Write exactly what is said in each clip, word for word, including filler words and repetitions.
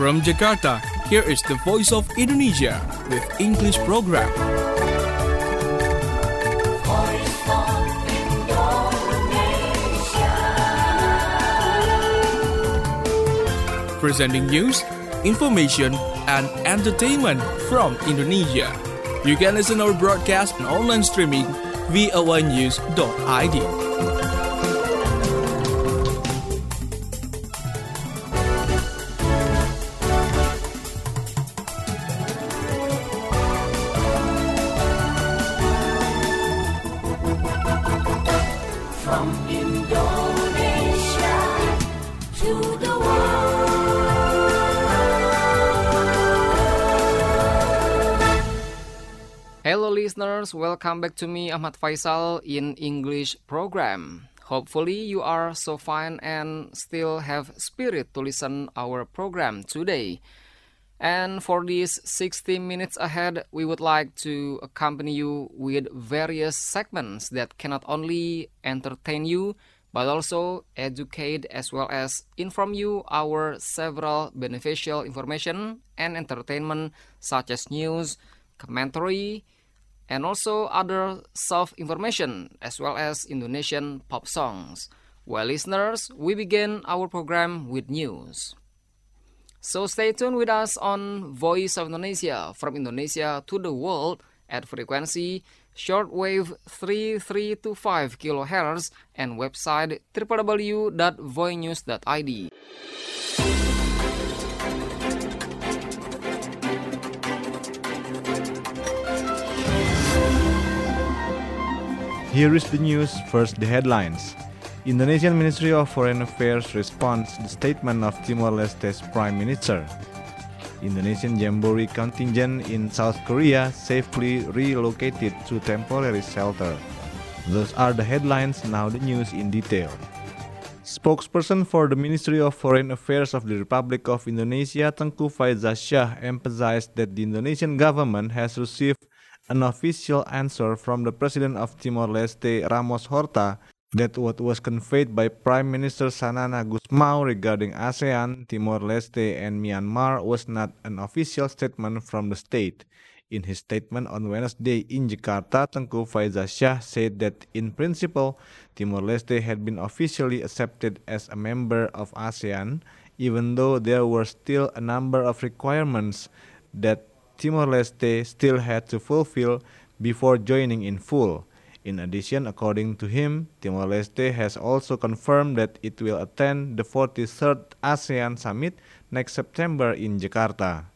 From Jakarta, here is the Voice of Indonesia with English program. Voice of Indonesia. Presenting news, information, and entertainment from Indonesia. You can listen our broadcast and online streaming v o a news dot i d. From Indonesia to the world. Hello listeners, welcome back to me Ahmad Faisal in English program. Hopefully you are so fine and still have spirit to listen our program today. And for these sixty minutes ahead, we would like to accompany you with various segments that can not only entertain you, but also educate as well as inform you our several beneficial information and entertainment such as news, commentary, and also other self-information as well as Indonesian pop songs. Well, listeners, we begin our program with news. So stay tuned with us on Voice of Indonesia from Indonesia to the world at frequency shortwave three three two five kilohertz and website w w w dot voinews dot i d. Here is the news, first the headlines. Indonesian Ministry of Foreign Affairs responds to the statement of Timor-Leste's Prime Minister. Indonesian Jamboree contingent in South Korea safely relocated to temporary shelter. Those are the headlines, now the news in detail. Spokesperson for the Ministry of Foreign Affairs of the Republic of Indonesia, Tengku Faizasyah, emphasized that the Indonesian government has received an official answer from the President of Timor-Leste, Ramos Horta, that what was conveyed by Prime Minister Sanana Gusmao regarding ASEAN, Timor-Leste, and Myanmar was not an official statement from the state. In his statement on Wednesday in Jakarta, Tengku Faizasyah said that in principle, Timor-Leste had been officially accepted as a member of ASEAN, even though there were still a number of requirements that Timor-Leste still had to fulfill before joining in full. In addition, according to him, Timor-Leste has also confirmed that it will attend the forty-third ASEAN Summit next September in Jakarta.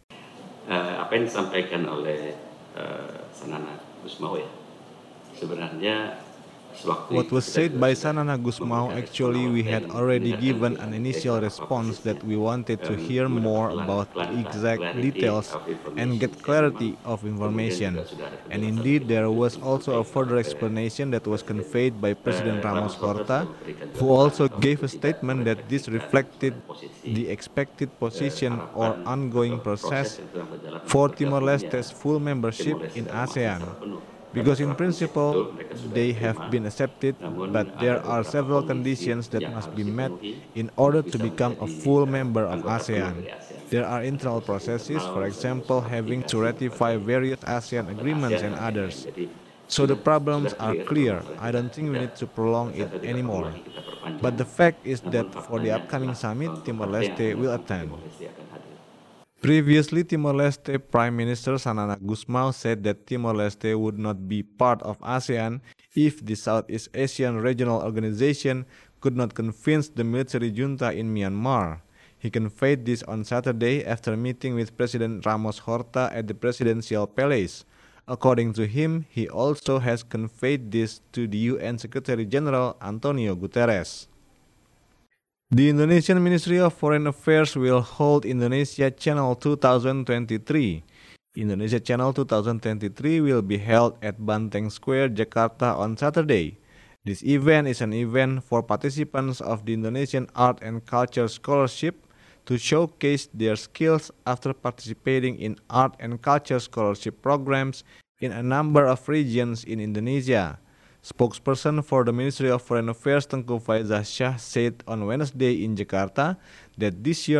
Uh, apa yang disampaikan oleh uh, Sanana Gusmao ya, sebenarnya sewaktu What was said by Sanana Gusmao, actually we had already given an initial response that we wanted to hear more about the exact details and get clarity of information. And indeed there was also a further explanation that was conveyed by President Ramos Horta, who also gave a statement that this reflected the expected position or ongoing process for Timor-Leste's full membership in ASEAN. Because in principle, they have been accepted, but there are several conditions that must be met in order to become a full member of ASEAN. There are internal processes, for example, having to ratify various ASEAN agreements and others. So the problems are clear. I don't think we need to prolong it anymore. But the fact is that for the upcoming summit, Timor-Leste will attend. Previously, Timor-Leste Prime Minister Sanana Gusmao said that Timor-Leste would not be part of ASEAN if the Southeast Asian Regional Organization could not convince the military junta in Myanmar. He conveyed this on Saturday after meeting with President Ramos Horta at the Presidential Palace. According to him, he also has conveyed this to the U N Secretary General Antonio Guterres. The Indonesian Ministry of Foreign Affairs will hold Indonesia Channel two thousand twenty-three. Indonesia Channel two thousand twenty-three will be held at Banteng Square, Jakarta on Saturday. This event is an event for participants of the Indonesian Art and Culture Scholarship to showcase their skills after participating in art and culture scholarship programs in a number of regions in Indonesia. Spokesperson for the Ministry of Foreign Affairs Tengku Faizasyah said on Wednesday in Jakarta that this year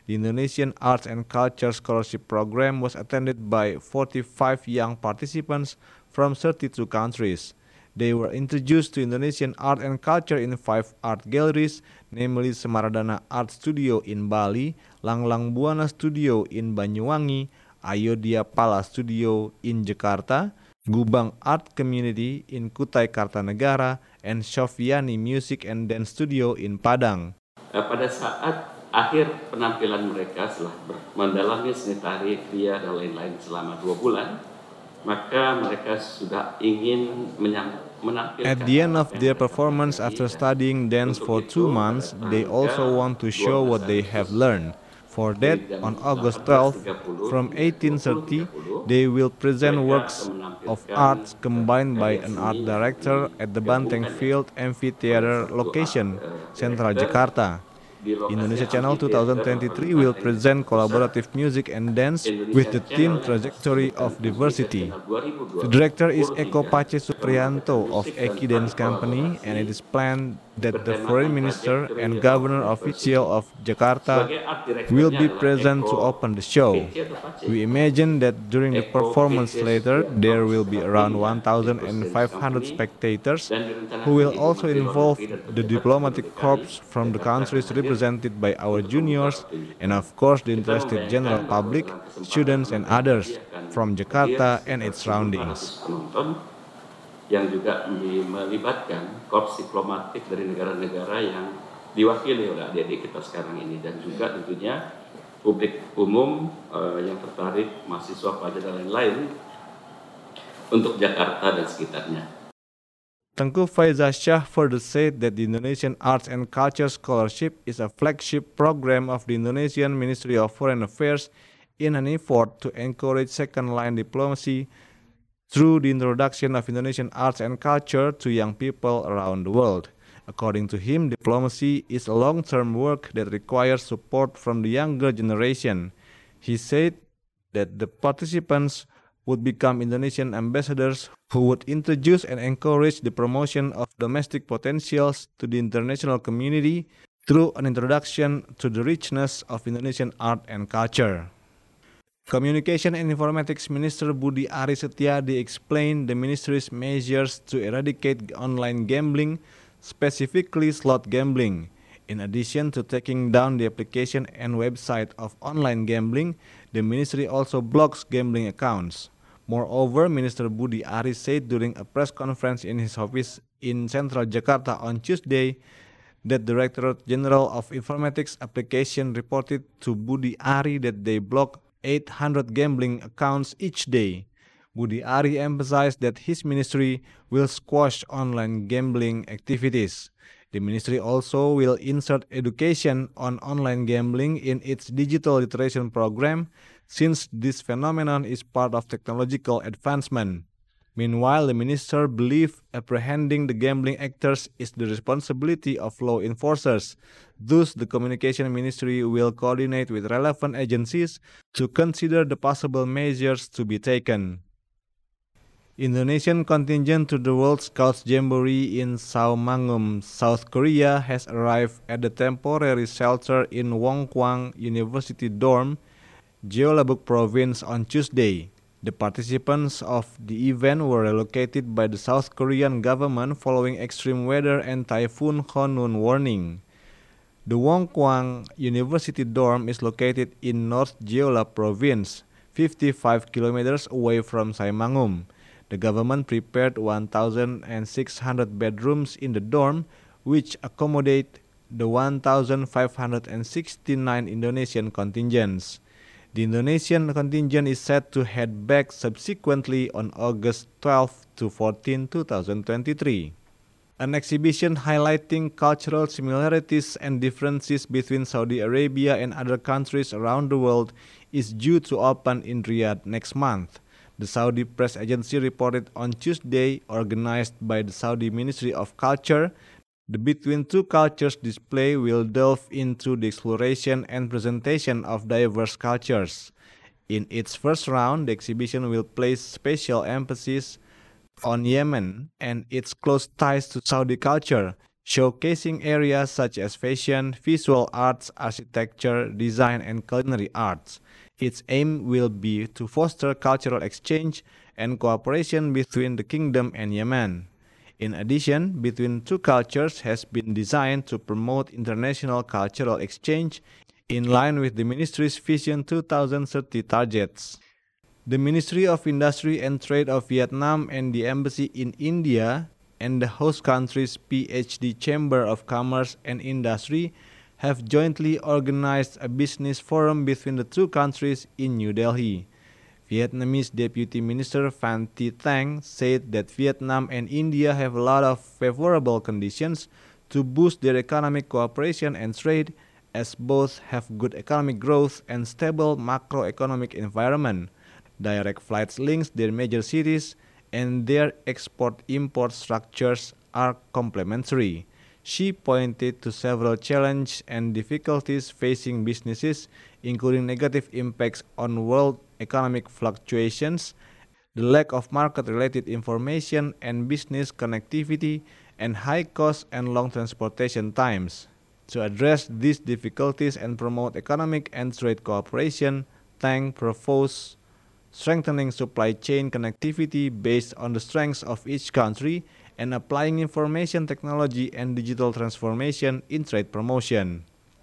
The Indonesian Arts and Culture Scholarship Program was attended by forty-five young participants from thirty-two countries. They were introduced to Indonesian art and culture in five art galleries, namely Semaradana Art Studio in Bali, Langlang Buana Studio in Banyuwangi, Ayodhya Pala Studio in Jakarta, Gubang Art Community in Kutai Kartanegara, and Sofiani Music and Dance Studio in Padang. Uh, pada saat akhir penampilan mereka setelah mendalami seni tari, kria, dan lain-lain selama dua bulan, maka mereka sudah ingin menyambut. At the end of their performance after studying dance for two months, they also want to show what they have learned. For that, on August twelfth, from eighteen thirty, they will present works of art combined by an art director at the Banteng Field Amphitheater location, Central Jakarta. Indonesia Channel twenty twenty-three will present collaborative music and dance with the theme Trajectory of Diversity. The director is Eko Pace Supriyanto of Eki Dance Company, and it is planned that the Foreign Minister and Governor Official of Jakarta will be present to open the show. We imagine that during the performance later, there will be around one thousand five hundred spectators who will also involve the diplomatic corps from the countries represented by our juniors, and of course the interested general public, students and others from Jakarta and its surroundings. Yang juga melibatkan korps diplomatik dari negara-negara yang diwakili oleh adik-adik kita sekarang ini, dan juga tentunya publik umum uh, yang tertarik, mahasiswa, pelajar dan lain-lain untuk Jakarta dan sekitarnya. Tengku Faizah Shah further said that the Indonesian Arts and Culture Scholarship is a flagship program of the Indonesian Ministry of Foreign Affairs in an effort to encourage second-line diplomacy through the introduction of Indonesian arts and culture to young people around the world. According to him, diplomacy is a long-term work that requires support from the younger generation. He said that the participants would become Indonesian ambassadors who would introduce and encourage the promotion of domestic potentials to the international community through an introduction to the richness of Indonesian art and culture. Communication and Informatics Minister Budi Ari Setiadi explained the ministry's measures to eradicate online gambling, specifically slot gambling. In addition to taking down the application and website of online gambling, the ministry also blocks gambling accounts. Moreover, Minister Budi Ari said during a press conference in his office in Central Jakarta on Tuesday that the Directorate General of Informatics Application reported to Budi Ari that they block eight hundred gambling accounts each day. Budi Ari emphasized that his ministry will squash online gambling activities. The ministry also will insert education on online gambling in its digital literacy program, since this phenomenon is part of technological advancement. Meanwhile, the minister believes apprehending the gambling actors is the responsibility of law enforcers. Thus, the Communication Ministry will coordinate with relevant agencies to consider the possible measures to be taken. Indonesian contingent to the World Scouts Jamboree in Saumangum, South Korea has arrived at the temporary shelter in Wonkwang University dorm, Jeollabuk Province on Tuesday. The participants of the event were relocated by the South Korean government following extreme weather and Typhoon Khanun warning. The Wonkwang University dorm is located in North Jeolla Province, fifty-five kilometers away from Saimangum. The government prepared one thousand six hundred bedrooms in the dorm, which accommodate the one thousand five hundred sixty-nine Indonesian contingents. The Indonesian contingent is set to head back subsequently on August twelfth to fourteenth, two thousand twenty-three. An exhibition highlighting cultural similarities and differences between Saudi Arabia and other countries around the world is due to open in Riyadh next month. The Saudi press agency reported on Tuesday, organized by the Saudi Ministry of Culture. The Between Two Cultures display will delve into the exploration and presentation of diverse cultures. In its first round, the exhibition will place special emphasis on Yemen and its close ties to Saudi culture, showcasing areas such as fashion, visual arts, architecture, design, and culinary arts. Its aim will be to foster cultural exchange and cooperation between the kingdom and Yemen. In addition, between two cultures has been designed to promote international cultural exchange in line with the Ministry's Vision twenty thirty targets. The Ministry of Industry and Trade of Vietnam and the Embassy in India and the host country's P H D Chamber of Commerce and Industry have jointly organized a business forum between the two countries in New Delhi. Vietnamese Deputy Minister Van Thi Thanh said that Vietnam and India have a lot of favorable conditions to boost their economic cooperation and trade, as both have good economic growth and stable macroeconomic environment. Direct flights links their major cities, and their export-import structures are complementary. She pointed to several challenges and difficulties facing businesses, including negative impacts on world economic fluctuations, the lack of market-related information and business connectivity, and high cost and long transportation times. To address these difficulties and promote economic and trade cooperation, Tang proposed strengthening supply chain connectivity based on the strengths of each country and applying information technology and digital transformation in trade promotion.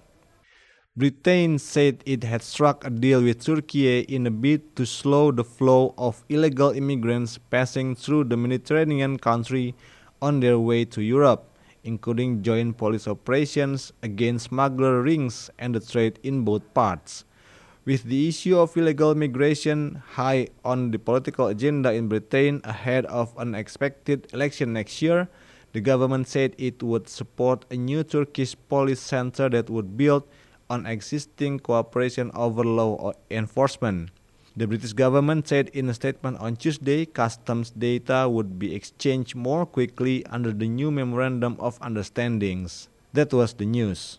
Britain said it had struck a deal with Turkey in a bid to slow the flow of illegal immigrants passing through the Mediterranean country on their way to Europe, including joint police operations against smuggler rings and the trade in both parts. With the issue of illegal migration high on the political agenda in Britain ahead of an expected election next year, the government said it would support a new Turkish police center that would build on existing cooperation over law enforcement. The British government said in a statement on Tuesday customs data would be exchanged more quickly under the new Memorandum of Understandings. That was the news.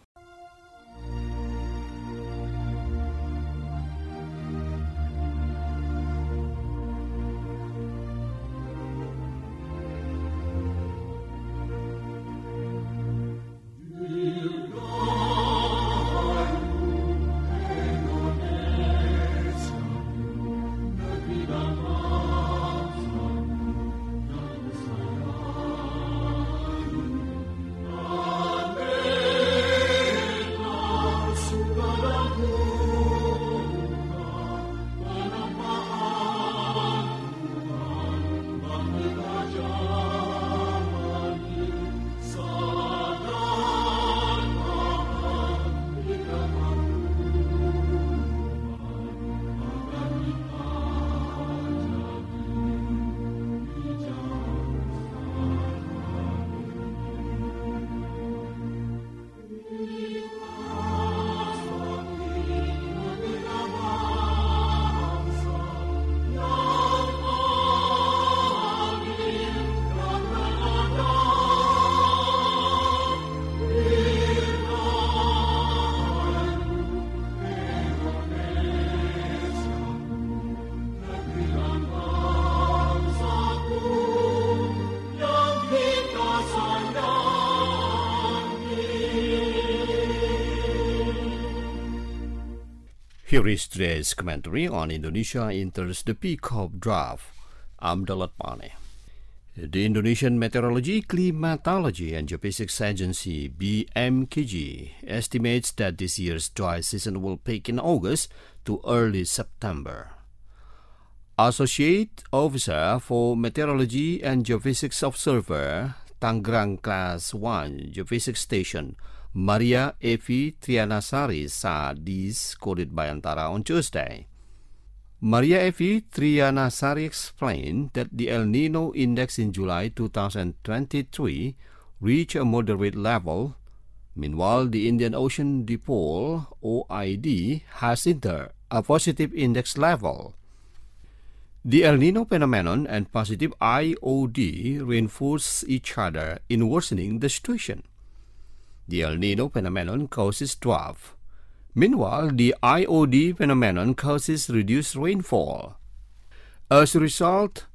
Here is today's commentary on Indonesia enters the peak of drought. I'm Dalat Pane. The Indonesian Meteorology, Climatology and Geophysics Agency B M K G estimates that this year's dry season will peak in August to early September. Associate Officer for Meteorology and Geophysics Observer, Tangerang Class one Geophysics Station, Maria Evi Trianasari said this, quoted by Antara on Tuesday. Maria Evi Trianasari explained that the El Nino index in July two thousand twenty-three reached a moderate level. Meanwhile, the Indian Ocean Dipole, O I D, has entered a positive index level. The El Nino phenomenon and positive I O D reinforce each other in worsening the situation. The El Nino phenomenon causes drought. Meanwhile, the I O D phenomenon causes reduced rainfall. As a result,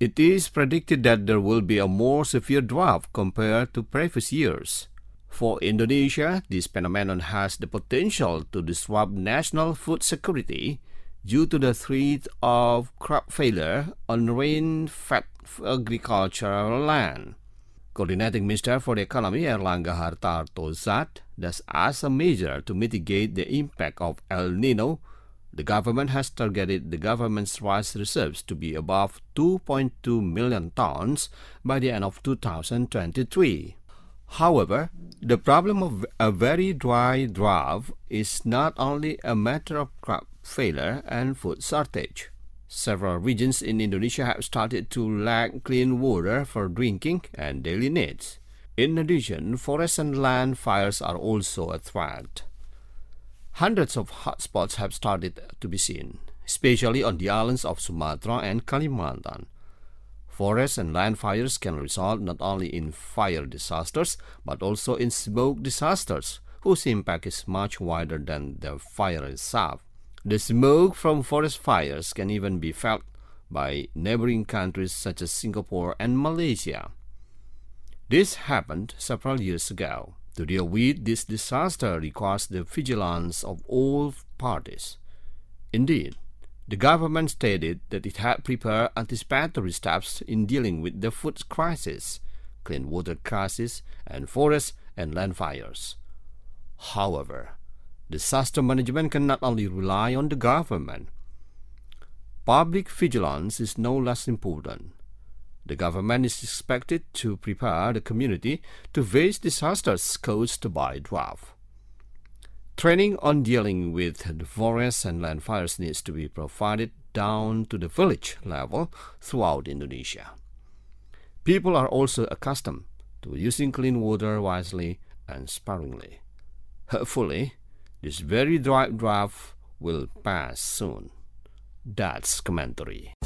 It is predicted that there will be a more severe drought compared to previous years. For Indonesia, this phenomenon has the potential to disrupt national food security due to the threat of crop failure on rain-fed agricultural land. Coordinating Minister for the Economy Erlangga Hartarto said that as a measure to mitigate the impact of El Nino, the government has targeted the government's rice reserves to be above two point two million tons by the end of two thousand twenty-three. However, the problem of a very dry drought is not only a matter of crop failure and food shortage. Several regions in Indonesia have started to lack clean water for drinking and daily needs. In addition, forest and land fires are also a threat. Hundreds of hotspots have started to be seen, especially on the islands of Sumatra and Kalimantan. Forest and land fires can result not only in fire disasters, but also in smoke disasters, whose impact is much wider than the fire itself. The smoke from forest fires can even be felt by neighboring countries such as Singapore and Malaysia. This happened several years ago. To deal with this disaster requires the vigilance of all parties. Indeed, the government stated that it had prepared anticipatory steps in dealing with the food crisis, clean water crisis, and forest and land fires. However, disaster management can not only rely on the government. Public vigilance is no less important. The government is expected to prepare the community to face disasters caused by drought. Training on dealing with the forest and land fires needs to be provided down to the village level throughout Indonesia. People are also accustomed to using clean water wisely and sparingly. Hopefully, this very dry drought will pass soon. That's commentary.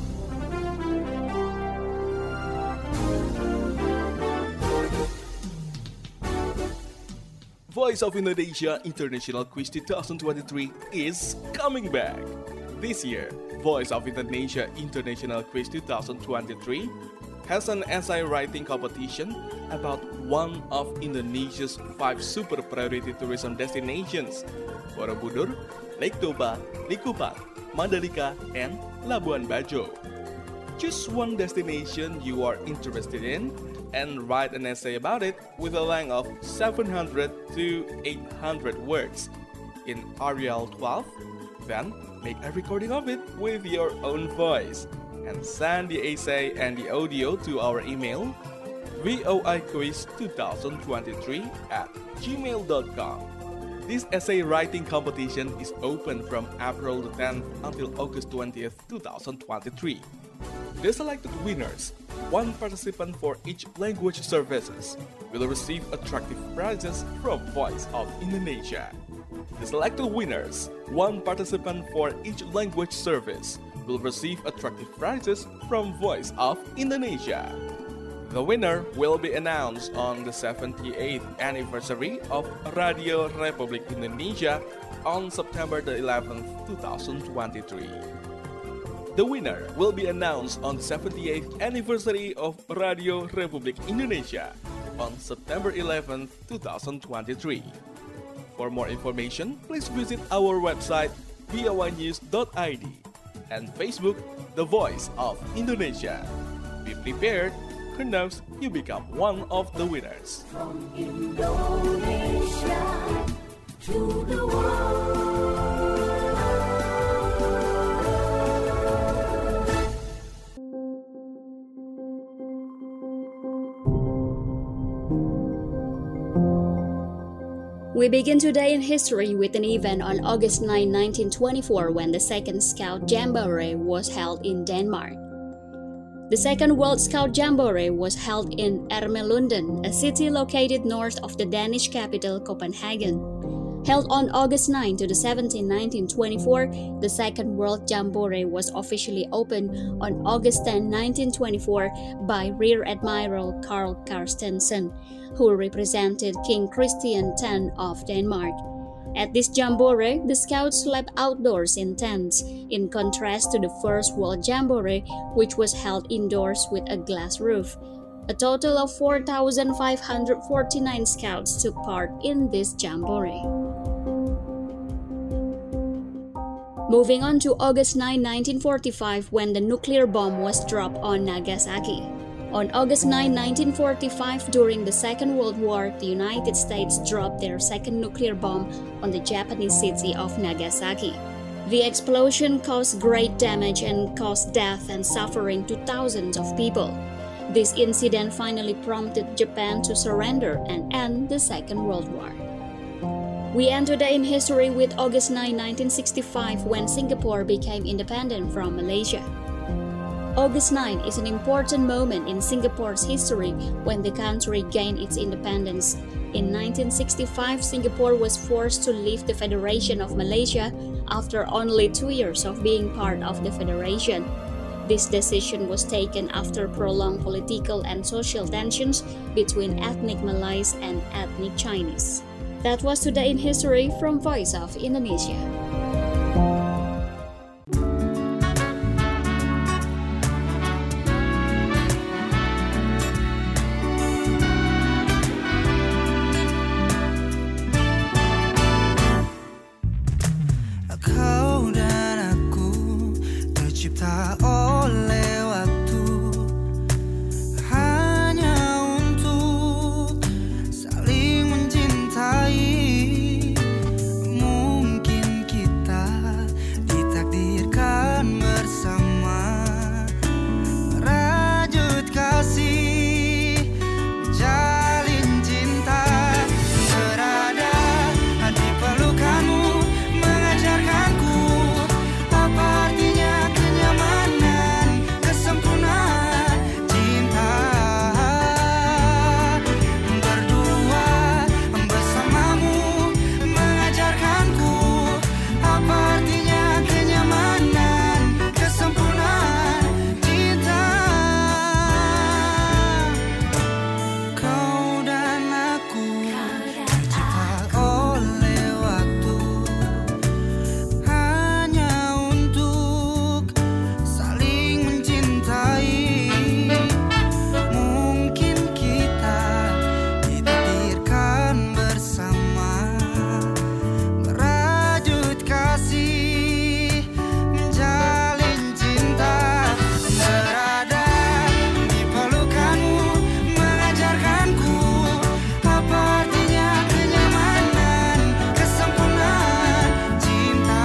Voice of Indonesia International Quiz twenty twenty-three is coming back. This year, Voice of Indonesia International Quiz twenty twenty-three has an essay writing competition about one of Indonesia's five super priority tourism destinations: Borobudur, Lake Toba, Likupang, Mandalika, and Labuan Bajo. Choose one destination you are interested in and write an essay about it with a length of seven hundred to eight hundred words in Arial twelve. Then make a recording of it with your own voice and send the essay and the audio to our email voiquiz twenty twenty-three at gmail dot com. This essay writing competition is open from April the tenth until August twentieth, twenty twenty-three. The selected winners, one participant for each language services, will receive attractive prizes from Voice of Indonesia. The selected winners, one participant for each language service, will receive attractive prizes from Voice of Indonesia. The winner will be announced on the seventy-eighth anniversary of Radio Republik Indonesia on September the eleventh, twenty twenty-three. The winner will be announced on the seventy-eighth anniversary of Radio Republik Indonesia on September eleventh, twenty twenty-three. For more information, please visit our website v o y news dot i d and Facebook The Voice of Indonesia. Be prepared, who knows, you become one of the winners. From Indonesia to the world. We begin today in history with an event on August ninth, nineteen twenty-four, when the Second Scout Jamboree was held in Denmark. The Second World Scout Jamboree was held in Ermelunden, a city located north of the Danish capital Copenhagen. Held on August ninth to the seventeenth, nineteen twenty-four, the Second World Jamboree was officially opened on August tenth, nineteen twenty-four by Rear Admiral Carl Carstensen, who represented King Christian the tenth of Denmark. At this Jamboree, the Scouts slept outdoors in tents, in contrast to the First World Jamboree, which was held indoors with a glass roof. A total of four thousand five hundred forty-nine Scouts took part in this Jamboree. Moving on to August ninth, nineteen forty-five, when the nuclear bomb was dropped on Nagasaki. On August ninth, nineteen forty-five, during the Second World War, the United States dropped their second nuclear bomb on the Japanese city of Nagasaki. The explosion caused great damage and caused death and suffering to thousands of people. This incident finally prompted Japan to surrender and end the Second World War. We end today in history with August ninth, nineteen sixty-five, when Singapore became independent from Malaysia. August ninth is an important moment in Singapore's history when the country gained its independence. In nineteen sixty-five, Singapore was forced to leave the Federation of Malaysia after only two years of being part of the Federation. This decision was taken after prolonged political and social tensions between ethnic Malays and ethnic Chinese. That was Today in History from Voice of Indonesia. Kau dan aku tercipta oleh waktu hanya untuk saling mencintai. Mungkin kita ditakdirkan bersama merajut kasih, menjalin cinta, berada di pelukanmu, mengajarkanku apa artinya kenyamanan, kesempurnaan cinta. Berdua bersamamu, mengajarkanku apa artinya kenyamanan, kesempurnaan cinta. Kau dan aku tercipta oleh waktu hanya untuk saling mencintai. Mungkin kita ditakdirkan bersama merajut kasih, menjalin cinta, berada di pelukanmu, mengajarkanku apa artinya kenyamanan, kesempurnaan cinta.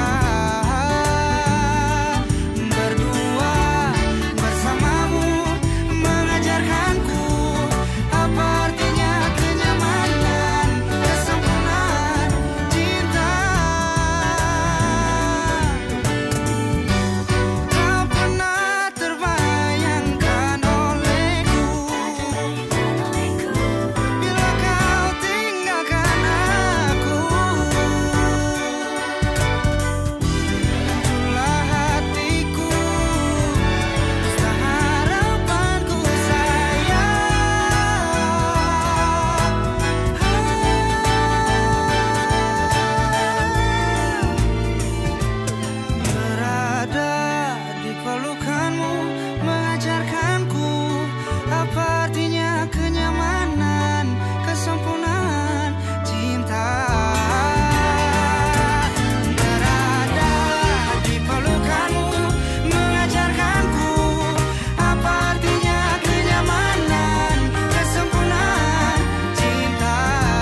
Berdua bersamamu, mengajarkanku apa artinya kenyamanan, kesempurnaan cinta. Tak pernah terbayangkan olehku bila kau tinggalkan aku. Itulah hatiku, dusta harapanku sayang. Berada di pelukanmu, mengajarkanku apa artinya kenyamanan, kesempurnaan cinta. Berada di pelukanmu, mengajarkanku apa artinya kenyamanan, kesempurnaan cinta.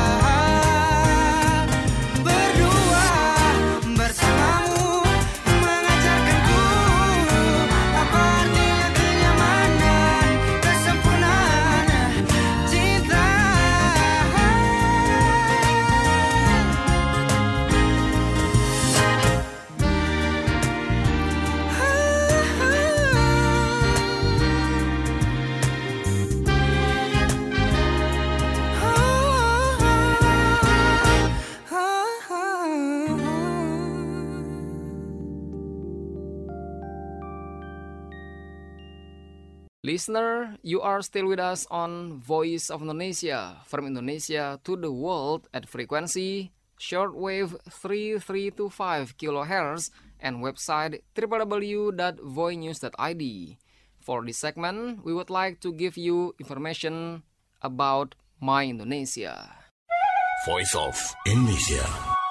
Berdua bersamamu, mengajarkanku apa artinya kenyamanan, kesempurnaan cinta. Listener, you are still with us on Voice of Indonesia, from Indonesia to the world at frequency shortwave three three two five kilohertz, and website w w w dot voi news dot i d. For this segment, we would like to give you information about My Indonesia. Voice of Indonesia.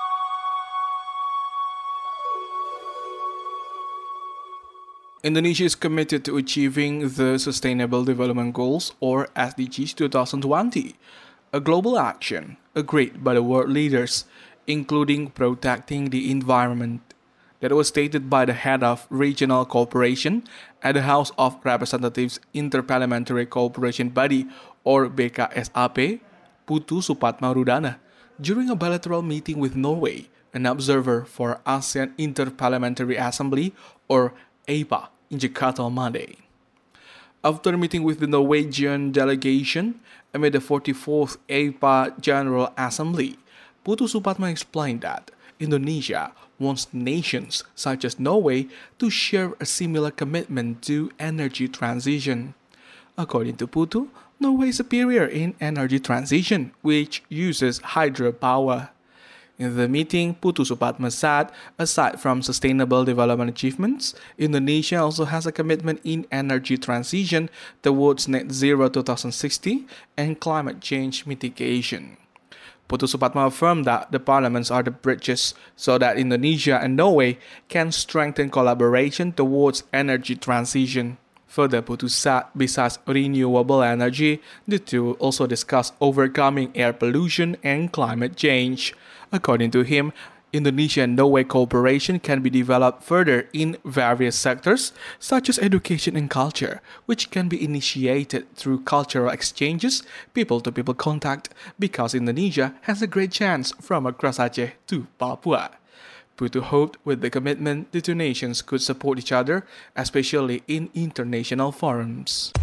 Indonesia is committed to achieving the Sustainable Development Goals, or S D Gs twenty twenty, a global action agreed by the world leaders, including protecting the environment. That was stated by the head of regional cooperation at the House of Representatives Interparliamentary Cooperation Body, or B K S A P, Putu Supatmarudana, during a bilateral meeting with Norway, an observer for ASEAN Interparliamentary Assembly, or A P A, in Jakarta on Monday. After meeting with the Norwegian delegation amid the forty-fourth A P A General Assembly, Putu Supatma explained that Indonesia wants nations such as Norway to share a similar commitment to energy transition. According to Putu, Norway is superior in energy transition, which uses hydropower. In the meeting, Putu Supatma said, aside from sustainable development achievements, Indonesia also has a commitment in energy transition towards net zero twenty sixty and climate change mitigation. Putu Supatma affirmed that the parliaments are the bridges so that Indonesia and Norway can strengthen collaboration towards energy transition. Further, Putu said, besides renewable energy, the two also discussed overcoming air pollution and climate change. According to him, Indonesia and Norway cooperation can be developed further in various sectors, such as education and culture, which can be initiated through cultural exchanges, people-to-people contact, because Indonesia has a great chance from across Aceh to Papua. Putu hoped with the commitment the two nations could support each other, especially in international forums.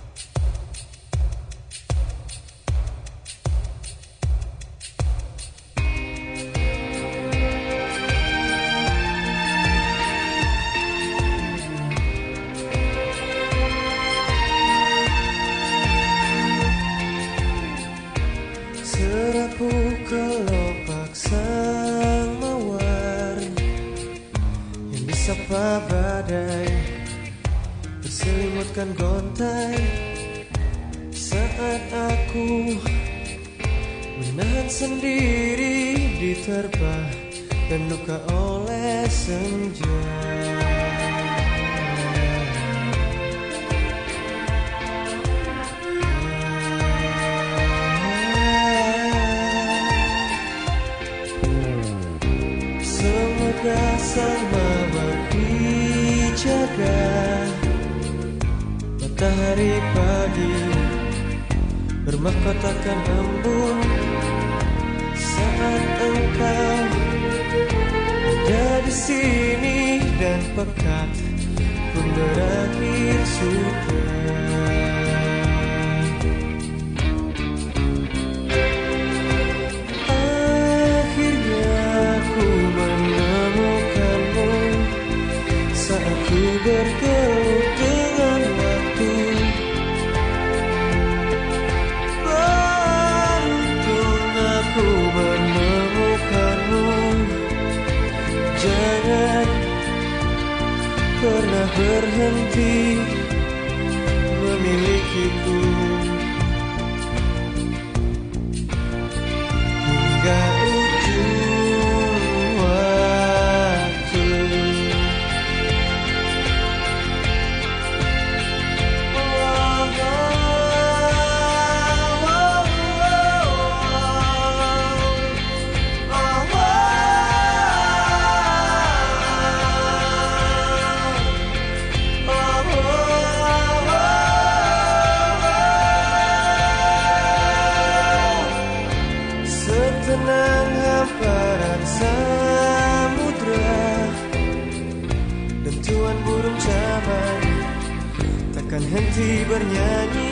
Serapu kelopak sang mawar yang disapa badai, berselimutkan gontai saat aku menahan sendiri diterpa dan luka oleh senja. Sang mawar dijaga matahari pagi bermahkotakan embun saat engkau ada di sini dan pekat pun berakhir sudah. Bergelut dengan waktu, beruntung aku menemukanmu. Jangan pernah berhenti memilikiku hingga ujung waktu. Setenang hamparan samudra, dentuan burung camar takkan henti bernyanyi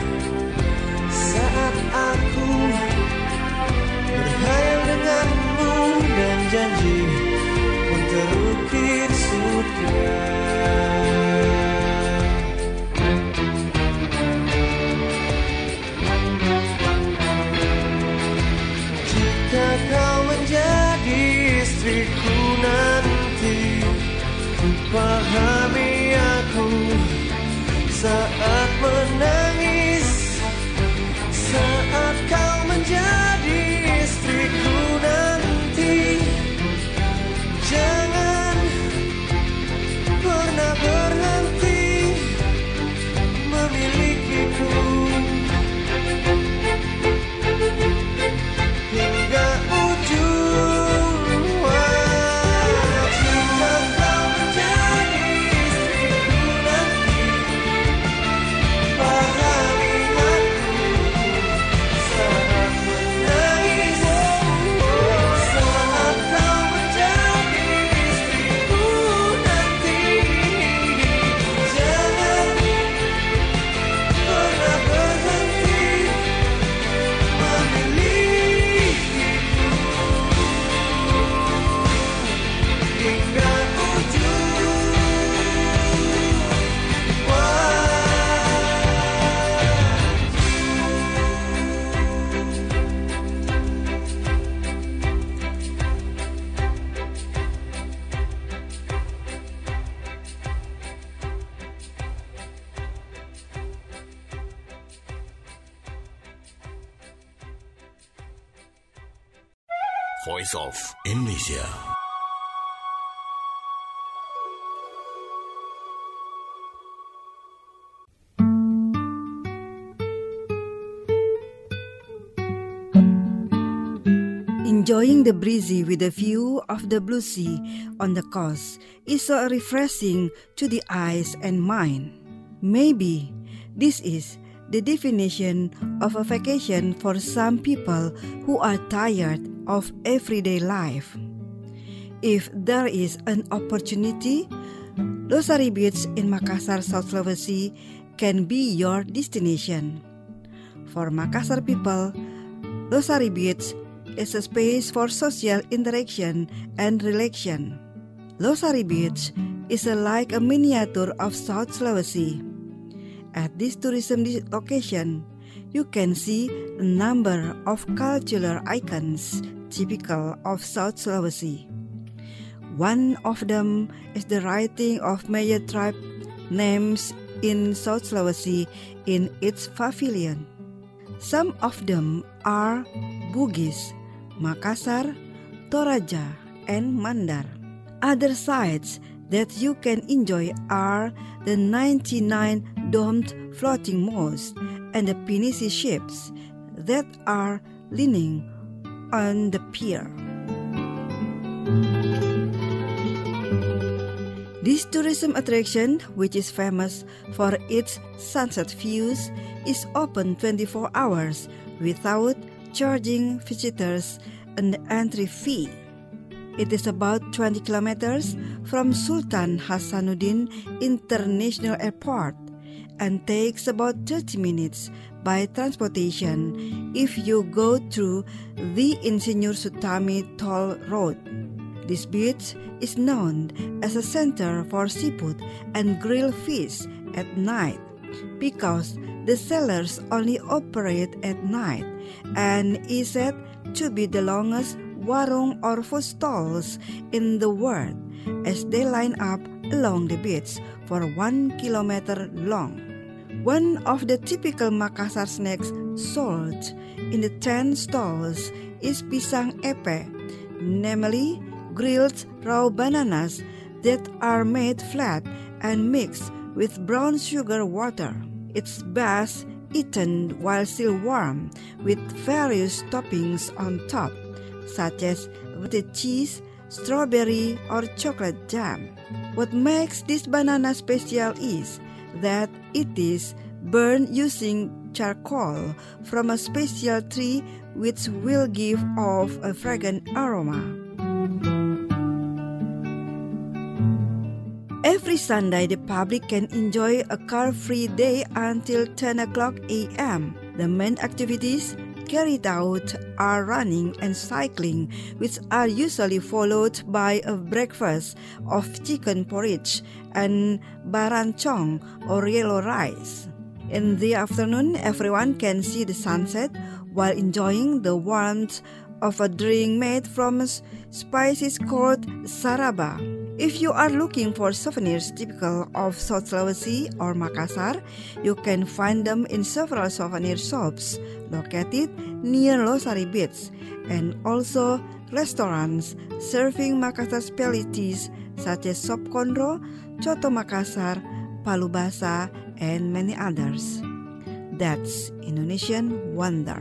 saat aku berhayal denganmu dan janji pun terukir sudah. Jika kau menjadi Pahami aku saat menangis, saat kau menjadi istriku nanti. Jangan pernah berhenti memilikiku hingga ujung waktu. Jika kau menjadi istriku nanti, pahami aku saat menangis, saat kau menjadi istriku nanti. Jangan pernah berhenti memilikiku hingga ujung Voice of Indonesia. Enjoying the breezy with a view of the blue sea on the coast is so refreshing to the eyes and mind. Maybe this is the definition of a vacation for some people who are tired of everyday life. If there is an opportunity, Losari Beach in Makassar, South Sulawesi can be your destination. For Makassar people, Losari Beach is a space for social interaction and relaxation. Losari Beach is a, like a miniature of South Sulawesi. At this tourism location, you can see a number of cultural icons typical of South Sulawesi. One of them is the writing of major tribe names in South Sulawesi in its pavilion. Some of them are Bugis, Makassar, Toraja, and Mandar. Other sites that you can enjoy are the ninety-nine domed floating mosques and the pinisi ships that are leaning on the pier. This tourism attraction, which is famous for its sunset views, is open twenty-four hours without charging visitors an entry fee. It is about twenty kilometers from Sultan Hasanuddin International Airport and takes about thirty minutes by transportation if you go through the Insinyur Sutami Toll Road. This beach is known as a center for seafood and grilled fish at night because the sellers only operate at night and is said to be the longest warung or food stalls in the world as they line up along the beach for one kilometer long. One of the typical Makassar snacks sold in the ten stalls is pisang epe, namely grilled raw bananas that are made flat and mixed with brown sugar water. It's best eaten while still warm with various toppings on top, such as the cheese, strawberry, or chocolate jam. What makes this banana special is that it is burned using charcoal from a special tree which will give off a fragrant aroma. Every Sunday, the public can enjoy a car-free day until ten o'clock a m The main activities carried out are running and cycling, which are usually followed by a breakfast of chicken porridge and barancong or yellow rice. In the afternoon, everyone can see the sunset while enjoying the warmth of a drink made from spices called saraba. If you are looking for souvenirs typical of South Sulawesi or Makassar, you can find them in several souvenir shops located near Losari Beach and also restaurants serving Makassar specialties such as Sop Kondro, Coto Makassar, Palu Basa, and many others. That's Indonesian Wonder.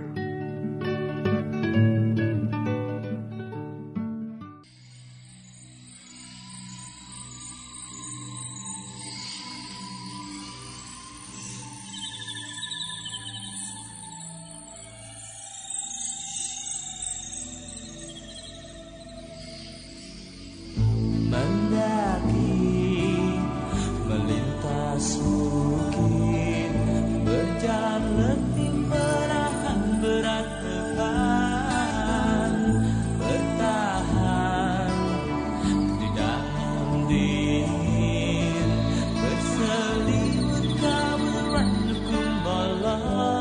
Mendaki melintas bukit, berjalan letih menahan berat beban, bertahan di dalam dingin, berselimut kaburan dukun malam.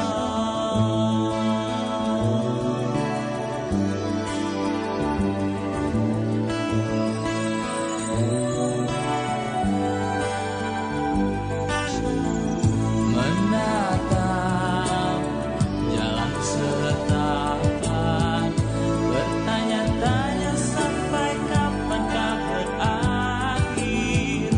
Menatap jalan setapak, bertanya-tanya sampai kapankah berakhir,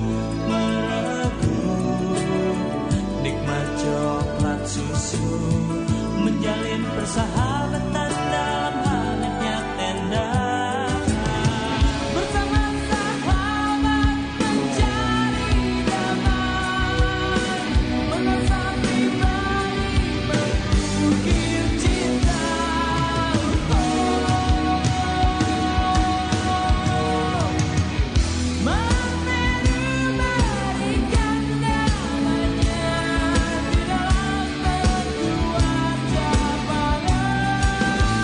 merebut nikmat coklat susu, menjalin persahabatan dalam hangatnya tenda. Bersama sahabat mencari damai, mengasah pribadi, mengukir cinta. Memenuhi berikan namanya di dalam sebuah cabaran.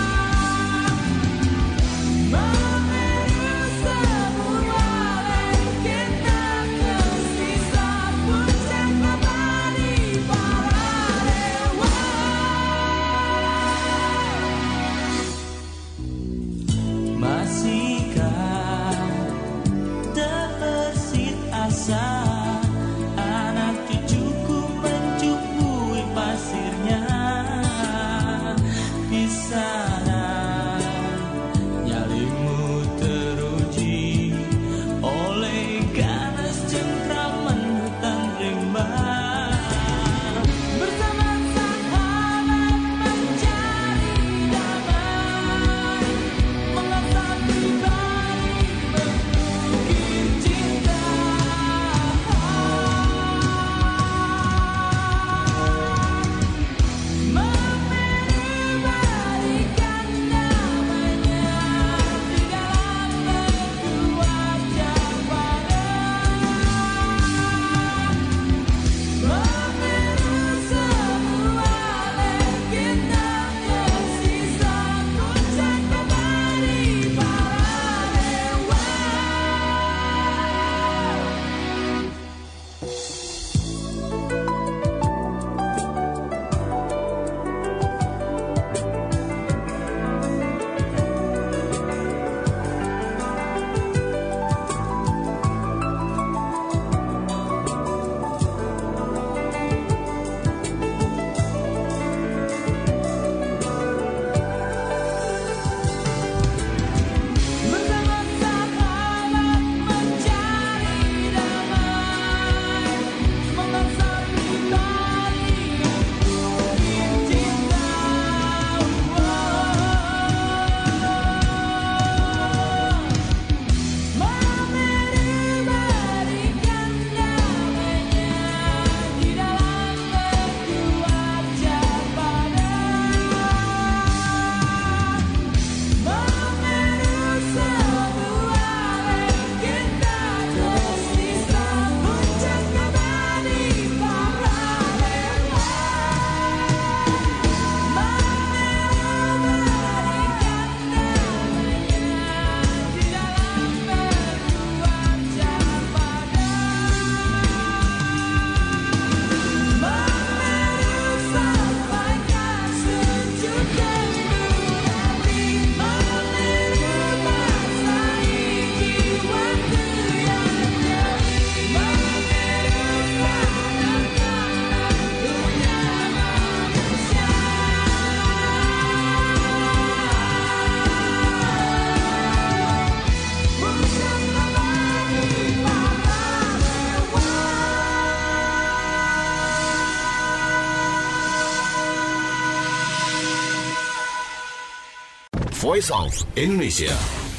Voice of Indonesia.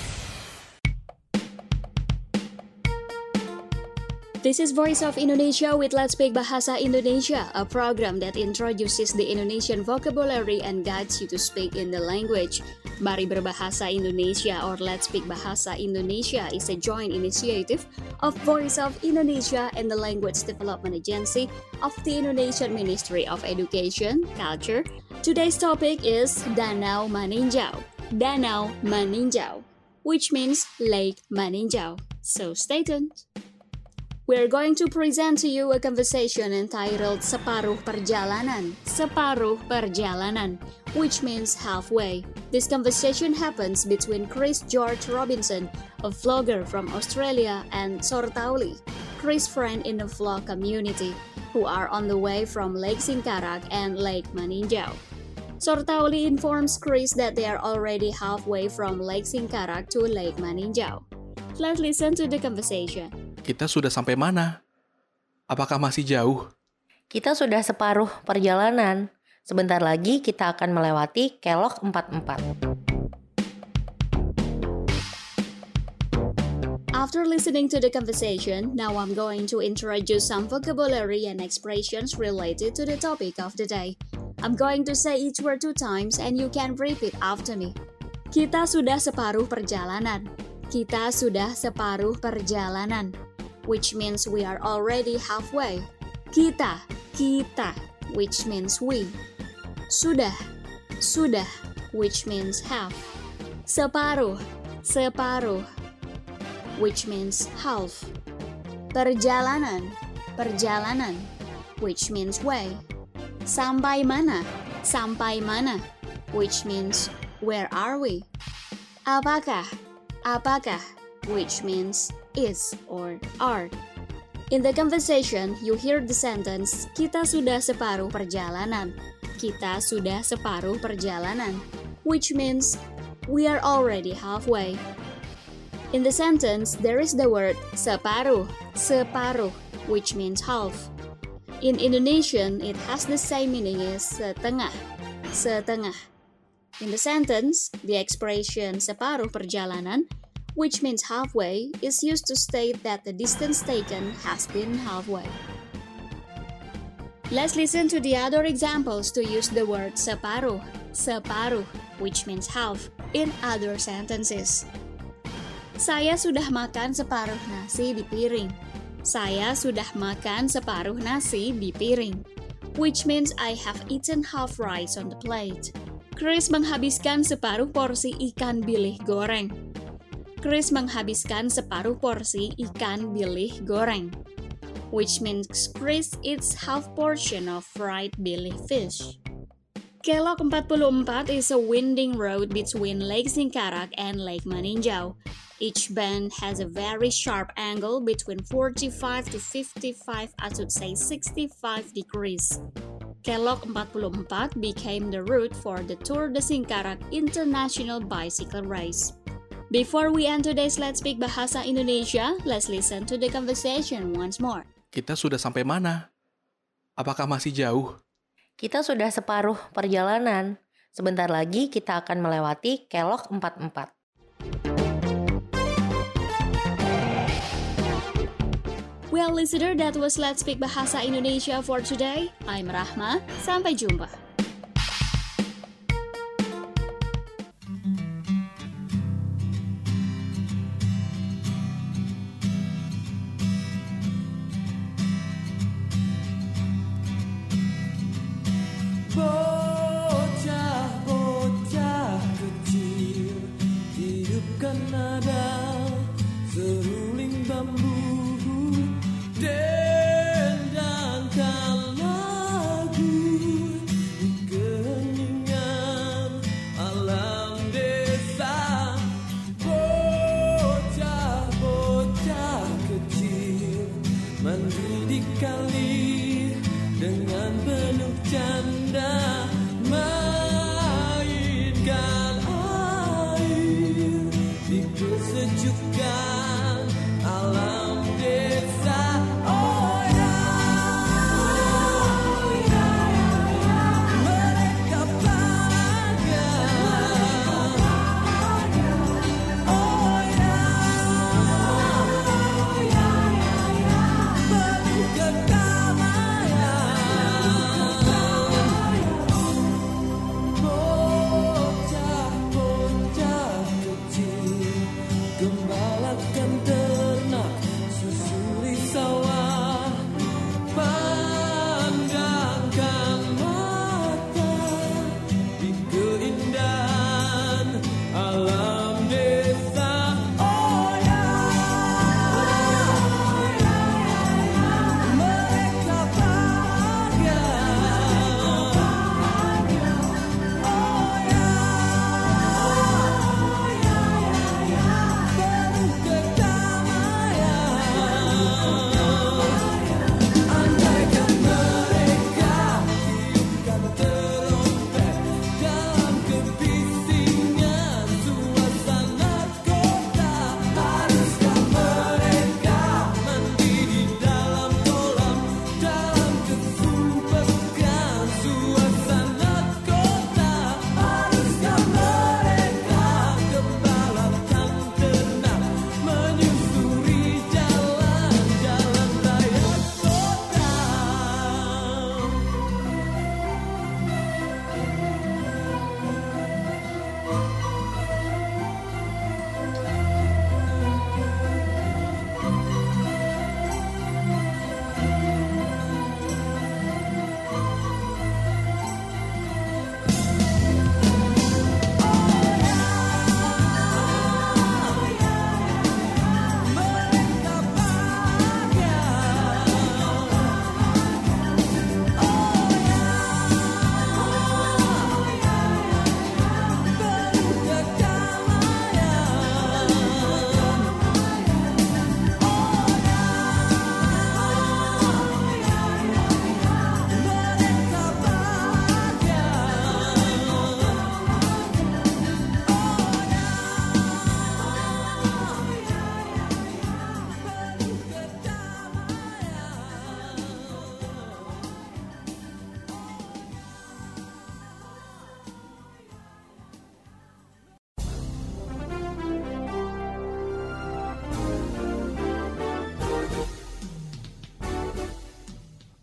This is Voice of Indonesia with Let's Speak Bahasa Indonesia, a program that introduces the Indonesian vocabulary and guides you to speak in the language. Mari Berbahasa Indonesia or Let's Speak Bahasa Indonesia is a joint initiative of Voice of Indonesia and the Language Development Agency of the Indonesian Ministry of Education, Culture. Today's topic is Danau Maninjau. Danau Maninjau, which means Lake Maninjau. So stay tuned. We're going to present to you a conversation entitled Separuh Perjalanan, Separuh Perjalanan, which means halfway. This conversation happens between Chris George Robinson, a vlogger from Australia, and Sortauli, Chris' friend in the vlog community, who are on the way from Lake Singkarak and Lake Maninjau. Sortauli informs Chris that they are already halfway from Lake Singkarak to Lake Maninjau. Let's listen to the conversation. Kita sudah sampai mana? Apakah masih jauh? Kita sudah separuh perjalanan. Sebentar lagi kita akan melewati Kelok empat puluh empat. After listening to the conversation, now I'm going to introduce some vocabulary and expressions related to the topic of the day. I'm going to say each word two times and you can repeat after me. Kita sudah separuh perjalanan. Kita sudah separuh perjalanan, which means we are already halfway. Kita, kita, which means we. Sudah, sudah, which means half. Separuh, separuh, which means half. Perjalanan, perjalanan, which means way. Sampai mana, sampai mana, which means where are we. Apakah, apakah, which means is or are. In the conversation, you hear the sentence, kita sudah separuh perjalanan. Kita sudah separuh perjalanan, which means we are already halfway. In the sentence, there is the word separuh, separuh, which means half. In Indonesian, it has the same meaning as setengah, setengah. In the sentence, the expression separuh perjalanan, which means halfway, is used to state that the distance taken has been halfway. Let's listen to the other examples to use the word separuh, separuh, which means half, in other sentences. Saya sudah makan separuh nasi di piring. Saya sudah makan separuh nasi di piring, which means I have eaten half rice on the plate. Chris menghabiskan separuh porsi ikan bilih goreng. Chris menghabiskan separuh porsi ikan bilih goreng, which means Chris eats half portion of fried bilih fish. Kelok empat puluh empat is a winding road between Lake Singkarak and Lake Maninjau. Each bend has a very sharp angle between forty-five to fifty-five, I should say sixty-five degrees. Kelok empat puluh empat became the route for the Tour de Singkarak International Bicycle Race. Before we end today's Let's Speak Bahasa Indonesia, let's listen to the conversation once more. Kita sudah sampai mana? Apakah masih jauh? Kita sudah separuh perjalanan. Sebentar lagi kita akan melewati Kelok empat puluh empat. Well, listener, that was Let's Speak Bahasa Indonesia for today. I'm Rahma. Sampai jumpa. Bocah-bocah kecil hidupkan nada seruling bambu, dendangkan lagu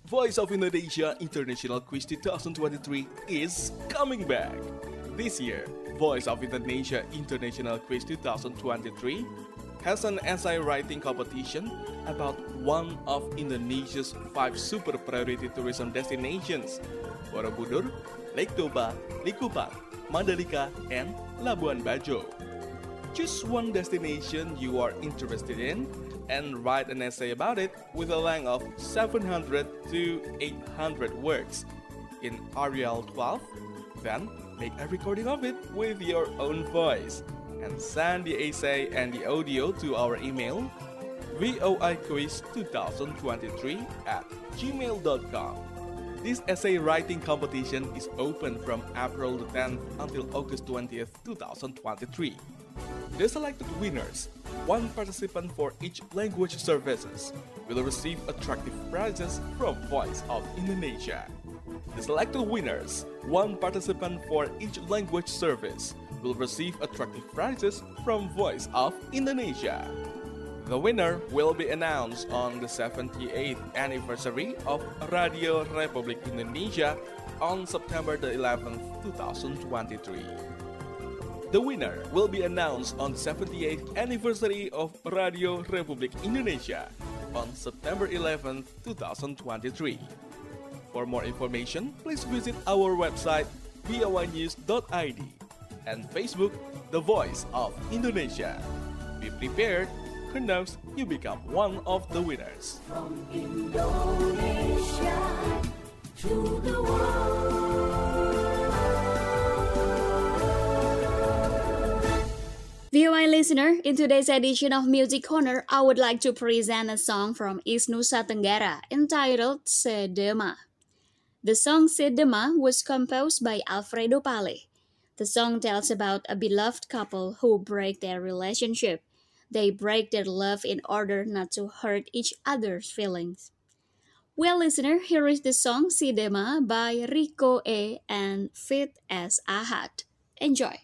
Voice of Indonesia International Quiz twenty twenty-three is coming back. This year, Voice of Indonesia International Quiz twenty twenty-three has an essay writing competition about one of Indonesia's five super priority tourism destinations: Borobudur, Lake Toba, Likupang, Mandalika, and Labuan Bajo. Choose one destination you are interested in and write an essay about it with a length of seven hundred to eight hundred words in Arial twelve. Then make a recording of it with your own voice and send the essay and the audio to our email voiquiz twenty twenty-three at gmail dot com. This essay writing competition is open from April the tenth until August twentieth, twenty twenty-three. The selected winners, one participant for each language services, will receive attractive prizes from Voice of Indonesia. The selected winners, one participant for each language service, will receive attractive prizes from Voice of Indonesia. The winner will be announced on the seventy-eighth anniversary of Radio Republik Indonesia on September the eleventh, twenty twenty-three. The winner will be announced on the seventy-eighth anniversary of Radio Republik Indonesia on September eleventh, twenty twenty-three. For more information, please visit our website v o i news dot i d and Facebook The Voice of Indonesia. Be prepared, who knows, you become one of the winners. From Indonesia to the world. V O I listener, in today's edition of Music Corner, I would like to present a song from East Nusa Tenggara entitled Sedema. The song Sedema was composed by Alfredo Pale. The song tells about a beloved couple who break their relationship. They break their love in order not to hurt each other's feelings. Well, listener, here is the song Sedema by Rico E and Fit S. Ahad. Enjoy!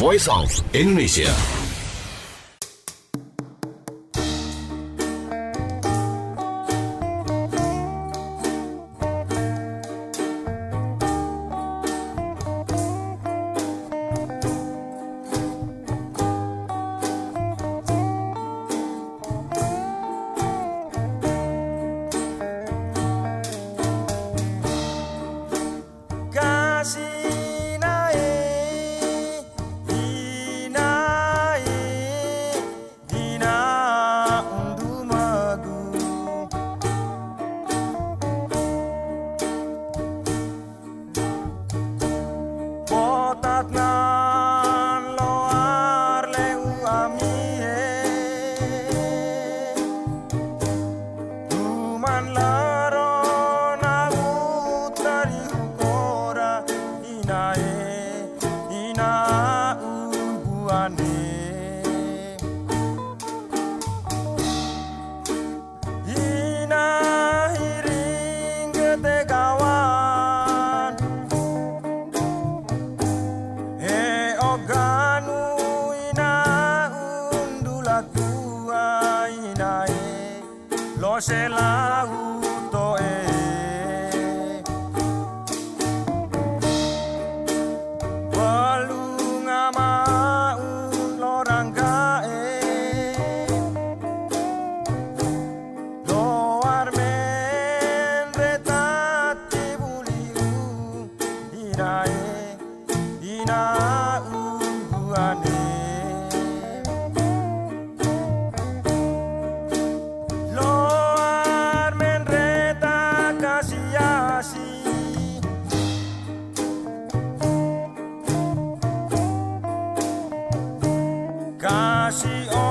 Voice of Indonesia. Kasih